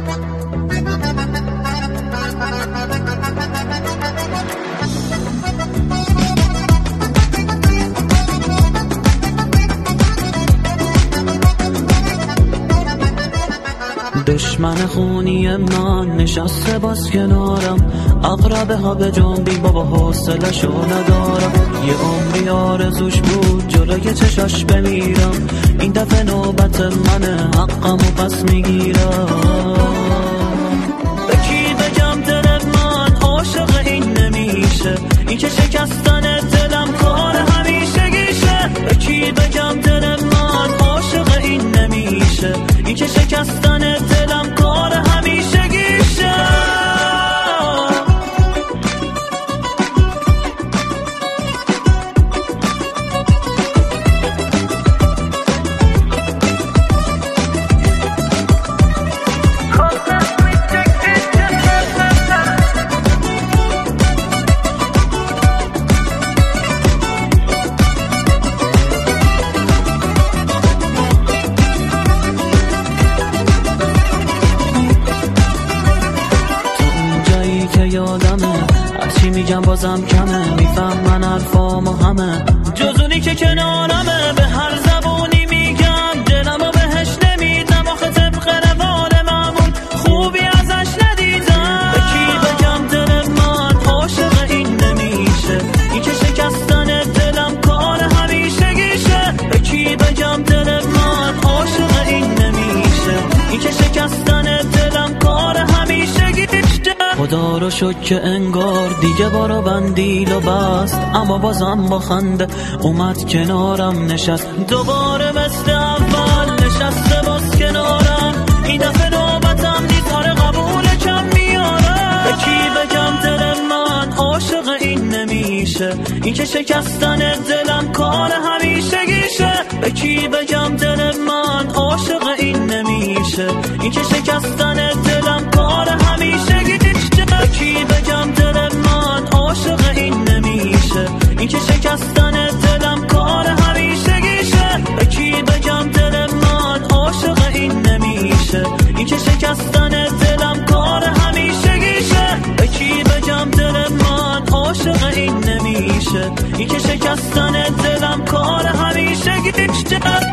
دشمن خونی من نشسته باز کنارم، اقربه ها به جنبی بابا حوصله‌شو ندارم. یه عمری آرزوش بود جلوی چشاش بمیرم، این دفعه نوبت منه حقمو پس میگیرم. به کی بگم دل من عاشق این نمیشه، این که شکستن دلم کار همیشگیشه. به کی بگم دل من عاشق این نمیشه، این که شکستن دلم کار همیشگیشه. یادمه هرچی میگم بازم کمه، میفهمن حرفامو همه جز اونی که کنارمه. به هر زبونی میگم دلمو بهش نمیدم، آخه طبق روال معمول خوبی ازش ندیدم. به کی بگم دل من عاشق این نمیشه، این که شکستن دلم کار همیشگیشه. به کی بگم دل من عاشق این نمیشه، این که شکستن دلم کار همیشگیشه. خدا رو شکر که انگار دیگه بارو بندیل و بست، اما بازم با خنده اومد کنارم نشست. دوباره مثل اول نشسته باز کنارم، این دفعه نوبتم نیست آره قبول کم میارم. به کی بگم دل من عاشق این نمیشه، این که شکستن دلم کار همیشگیشه. به کی بگم دل من عاشق این نمیشه، این که شکستن دلم کار همیشگیشه. به کی بگم دل من عاشق این نمیشه، این که شکستن دلم کار همیشگیشه. به کی بگم دل من عاشق این نمیشه، این که شکستن دلم کار همیشگیشه. به کی بگم دل من عاشق این نمیشه، این که شکستن دلم کار همیشگیشه.